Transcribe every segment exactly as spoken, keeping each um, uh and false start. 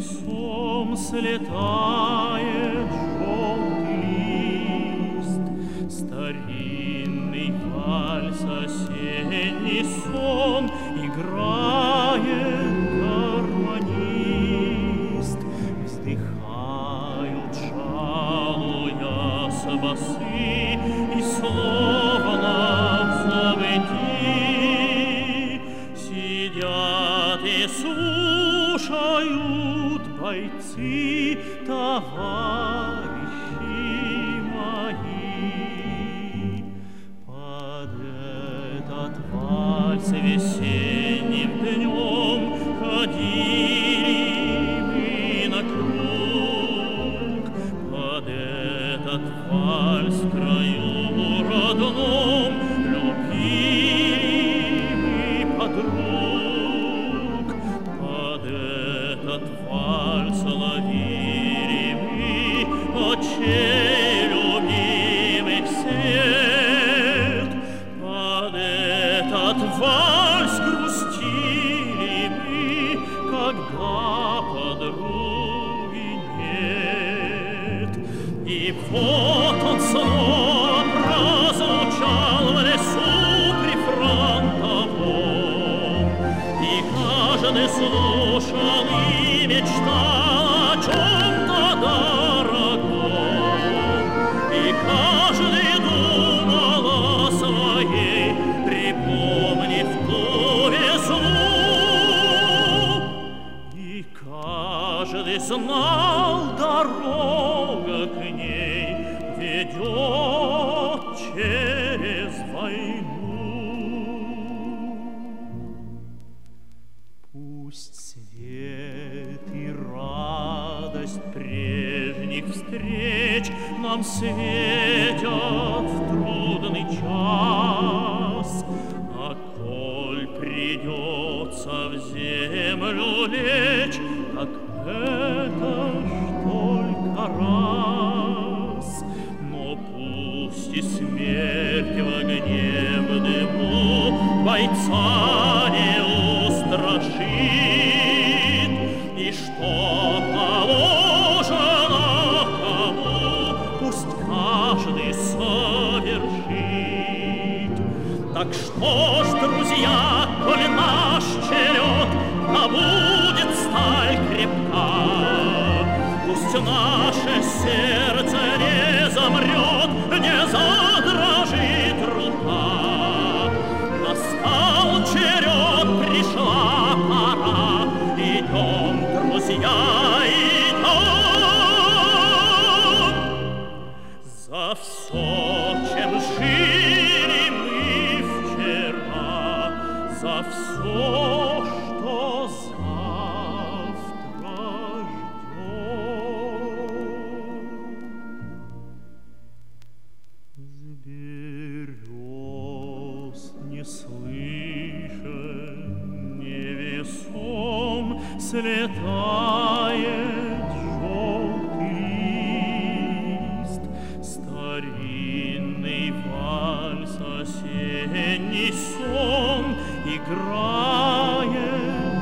несом слетает желтый лист, старинный вальс, осенний сон играет гармонист. Вздыхают, жалуясь басы, и словно в забытии сидят и слушают бойцы, товарищи мои. Под этот вальс весенним днем ходили мы на круг, под этот вальс в краю родном любили мы подруг, под этот вальс ловили мы очей любимых свет, под этот вальс грустили мы, когда подруги нет. И вот он снова прозвучал в лесу прифронтовом, и каждый слушал и мечтал о чем-то дорогом, и каждый думал о своей, припомнив ту весну, и каждый знал, дорога к ней ведет через войну. Пусть свет и радость прежних встреч нам светят в трудный час, а коль придется в землю лечь, так это ж только раз. Но пусть и смерть в огне в дыму бойца не устрашит, и что положено кому, пусть каждый совершит. Так что ж, друзья, коль наш черед, да будет сталь крепка, пусть наше сердце не замрет, не задрожит рука. Настал черед, пришла пора, идем, друзья, идем. За все, чем жили мы вчера, за все, что завтра ждет. С берез не слышен, невесом слетает желтый лист, старинный вальс, осенний сон играет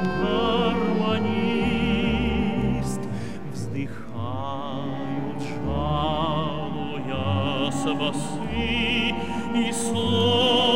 гармонист. Вздыхают, жалуясь басы, и словно